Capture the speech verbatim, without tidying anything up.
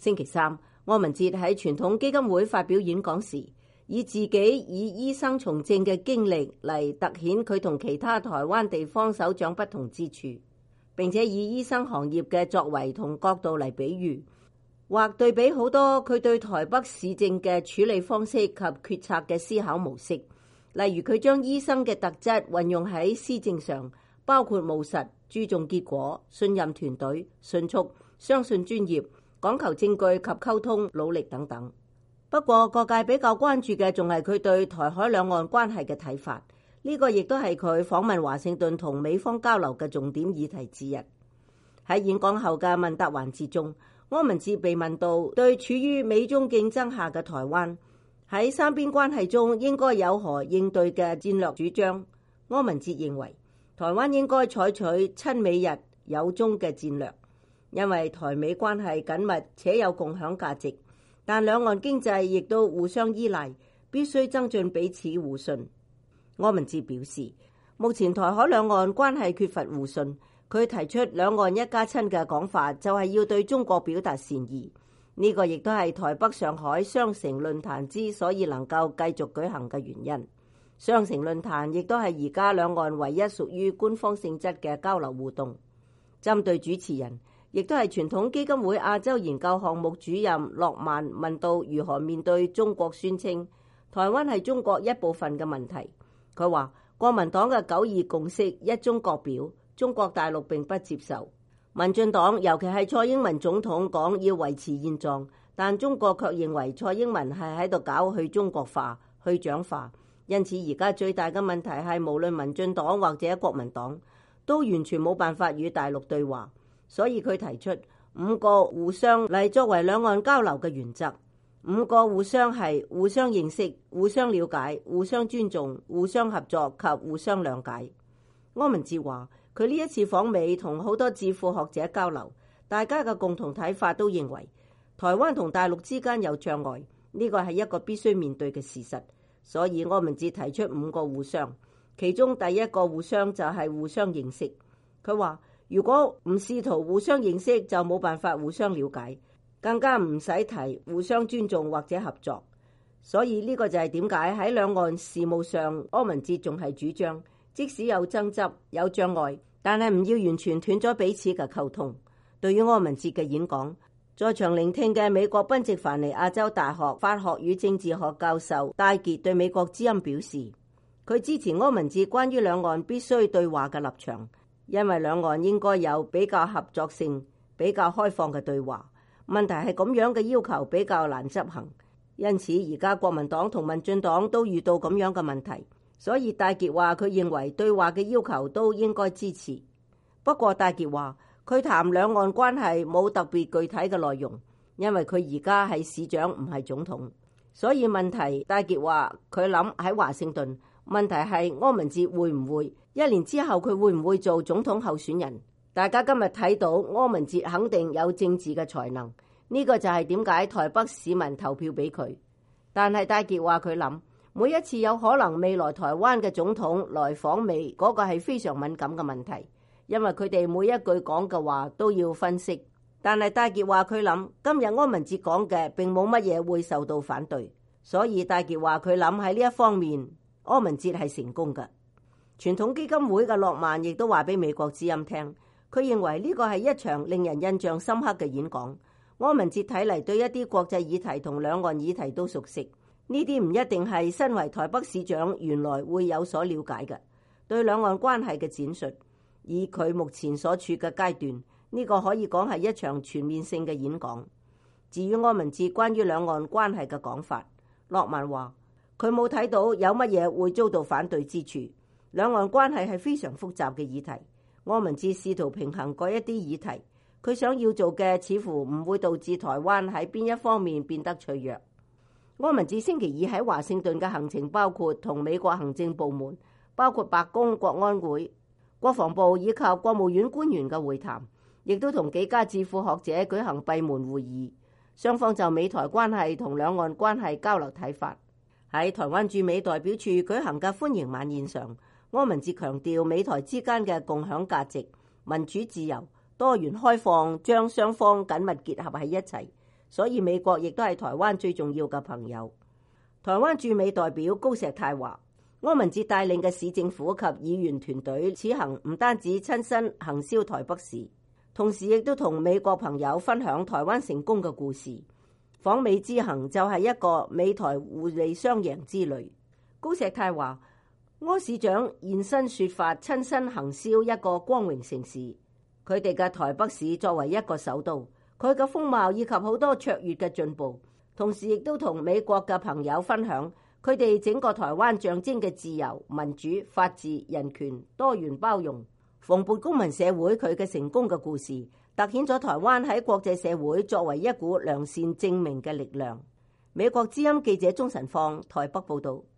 星期三，柯文哲喺傳統基金會發表演講時，以自己以醫生從政嘅經歷嚟凸顯佢同其他台灣地方首長不同之處，並且以醫生行業嘅作為同角度嚟比喻，或對比好多佢對台北市政嘅處理方式及決策嘅思考模式。例如佢將醫生嘅特質運用喺施政上，包括務實、注重結果、信任團隊、迅速、相信專業、講求證據及溝通、努力等等。不過各界比較關注嘅仲係佢對台海兩岸關係嘅睇法，呢個亦都係佢訪問華盛頓同美方交流嘅重點議題之一。喺演講後嘅問答環節中，柯文哲被問到對處於美中競爭下嘅台灣喺三邊關係中應該有何應對嘅戰略主張，柯文哲認為台灣應該採取親美日友中嘅戰略，因為台美關係緊密且有共享價值，但兩岸經濟亦都互相依賴，必須增進彼此互信。柯文哲表示，目前台海兩岸關係缺乏互信，佢提出兩岸一家親嘅講法，就係要對中國表達善意。呢個亦都係台北上海雙城論壇之所以能夠繼續舉行嘅原因。雙城論壇亦都係而家兩岸唯一屬於官方性質嘅交流互動。針對主持人，亦都係傳統基金會亞洲研究項目主任駱曼問到如何面對中國宣稱台灣係中國一部分嘅問題。佢話國民黨嘅九二共識一中各表，中國大陸並不接受。民進黨尤其係蔡英文總統講要維持現狀，但中國卻認為蔡英文係喺度搞去中國化、去蔣化。因此而家最大嘅問題係無論民進黨或者國民黨都完全冇辦法與大陸對話，所以佢提出五個互相嚟作為兩岸交流嘅原則。五個互相係互相認識、互相了解、互相尊重、互相合作及互相諒解。柯文哲話佢呢一次訪美同好多智庫學者交流，大家嘅共同睇法都認為台灣同大陸之間有障礙，呢個係一個必須面對嘅事實。所以柯文哲提出五個互相，其中第一個互相就係互相認識。佢話如果唔試圖互相認識，就冇辦法互相了解，更加唔使提互相尊重或者合作。所以呢個就係點解喺兩岸事務上，柯文哲仲係主張即使有爭執、有障礙，但係唔要完全斷咗彼此嘅溝通。對於柯文哲嘅演講，在場聆聽嘅美國賓夕凡尼亞州大學法學與政治學教授戴傑對美國之音表示，佢支持柯文哲關於兩岸必須對話嘅立場，因為兩岸應該有比較合作性、比較開放嘅對話。問題係咁樣嘅要求比較難執行，因此而家國民黨同民進黨都遇到咁樣嘅問題。所以戴傑話佢認為對話嘅要求都應該支持。不過戴傑話佢談兩岸關係冇特別具體嘅內容，因為佢而家係市長唔係總統。所以問題，戴傑話佢諗喺華盛頓，問題係柯文哲會唔會一年之後佢會唔會做總統候選人。大家今日睇到柯文哲肯定有政治嘅才能，呢個就係點解台北市民投票俾佢。但係戴傑話佢諗每一次有可能未來台灣嘅總統來訪美，嗰個係非常敏感嘅問題，因為佢哋每一句講嘅話都要分析。但係戴傑話佢諗今日柯文哲講嘅並冇乜嘢會受到反對，所以戴傑話佢諗喺呢一方面柯文哲係成功嘅。傳統基金會嘅駱曼亦都話俾美國之音聽，佢認為呢個係一場令人印象深刻嘅演講。柯文哲睇嚟對一啲國際議題同兩岸議題都熟悉，呢啲唔一定係身為台北市長原來會有所了解嘅。對兩岸關係嘅展述，以佢目前所處嘅階段，呢個可以講係一場全面性嘅演講。至於柯文哲關於兩岸關係嘅講法，駱曼話佢冇睇到有乜嘢會遭到反對之處。兩岸關係係非常複雜嘅議題，柯文哲試圖平衡嗰一啲議題，佢想要做嘅似乎唔會導致台灣喺邊一方面變得脆弱。柯文哲星期二喺華盛頓嘅行程包括同美國行政部門，包括白宮、國安會、國防部以及國務院官員嘅會談，亦都同幾家智庫學者舉行閉門會議，雙方就美台關係同兩岸關係交流睇法。喺台灣駐美代表處舉行嘅歡迎晚宴上，柯文哲強調美台之間嘅共享價值、民主自由、多元開放將雙方緊密結合喺一齊， 所以美國亦都係台灣最重要嘅朋友。台灣駐美代表高石泰話，柯文哲帶領嘅市政府及議員團隊此行唔單止親身行銷台北市，同時亦都同美國朋友分享台灣成功嘅故事。訪美之行就係一個美台互利雙贏之旅。高石泰話，柯市長現身說法，親身行銷一個光榮城市。佢哋嘅台北市作為一個首都，佢嘅風貌以及好多卓越嘅進步，同時亦都同美國嘅朋友分享佢哋整個台灣象徵嘅自由、民主、法治、人權、多元包容、蓬勃公民社會佢嘅成功嘅故事，凸顯咗台灣喺國際社會作為一股良善正明嘅力量。美國之音記者鍾晨放台北報道。